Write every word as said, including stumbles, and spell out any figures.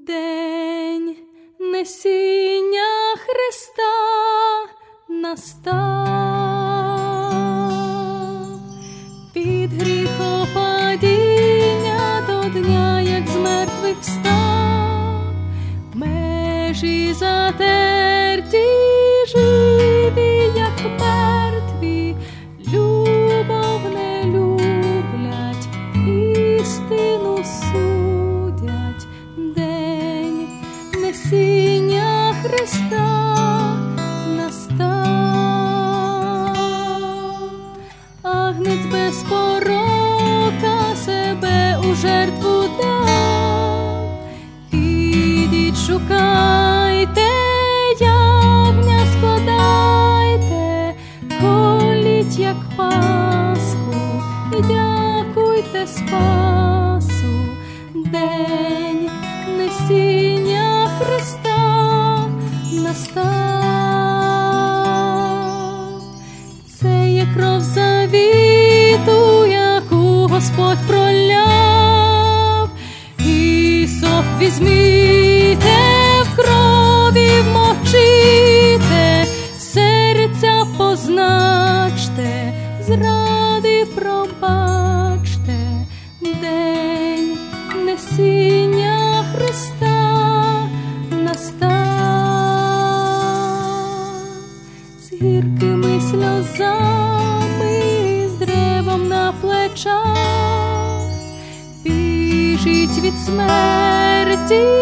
День несіння Христа настав, під гріхопадіння до дня, як з мертвих встав, межі затерті, живі, як мертві, любов не люблять, істину судять. День несіння Христа настав, агнець без порока себе у жертву дав. Ідіть, шукайте, ягня складайте, коліть, як Пасху, і дякуйте Спасу. День несіння Христа настав. Це є кров завіту, яку Господь проляв. Ісоп візьміте, в крові вмочите, серця позначте, зради пробачте. День несіння Христа настав. З гіркими сльозами, з древом на плечах, біжіть від смерті,